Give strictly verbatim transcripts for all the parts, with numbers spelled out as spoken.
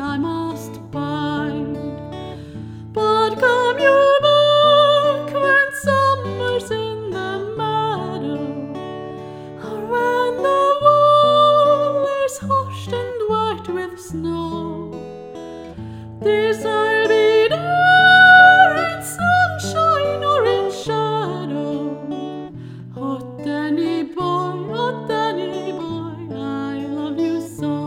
I must bide. But come you back when summer's in the meadow, or when the wall is hushed and white with snow. This I'll be there in sunshine or in shadow. Oh, Danny boy, oh, Danny boy, I love you so.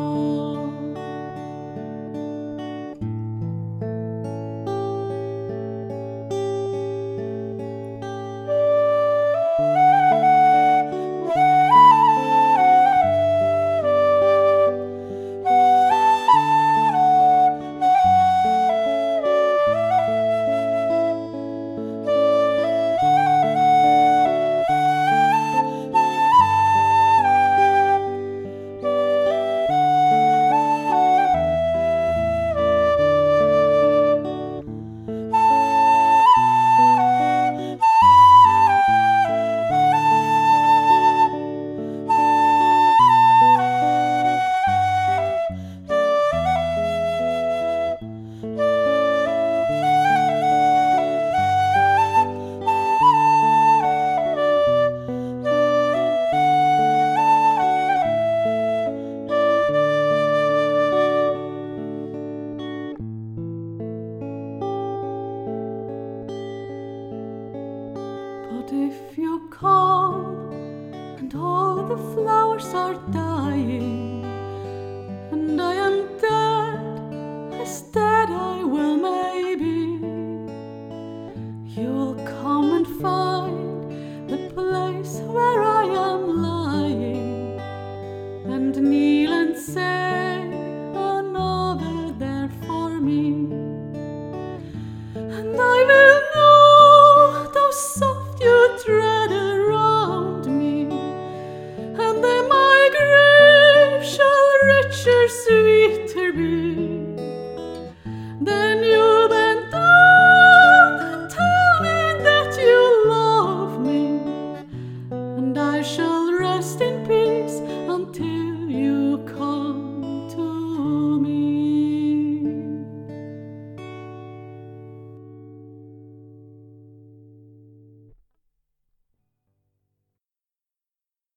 But if you come and all the flowers are dying,